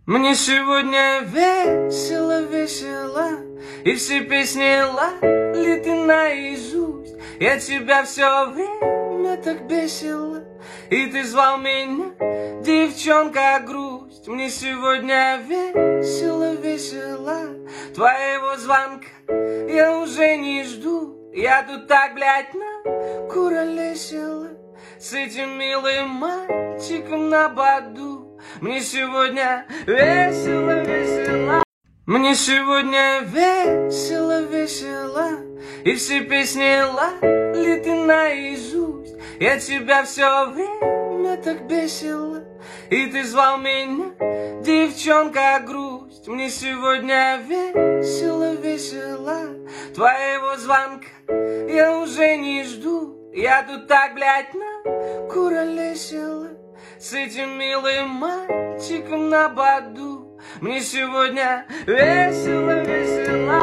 Мне сегодня весело, весело, и все песни лали ты наизусть. Я тебя все время так бесила, и ты звал меня, девчонка, грусть. Мне сегодня весело, весело, твоего звонка я уже не жду. Я тут так, блядь, накуролесила с этим милым мальчиком на боду. Мне сегодня весело, весело. Мне сегодня весело, весело, и все песни лали ты наизусть. Я тебя все время так бесила, и ты звал меня, девчонка, грусть. Мне сегодня весело, весело, твоего звонка я уже не жду. Я тут так, блядь, накуролесила с этим милым мальчиком на боду. Мне сегодня весело.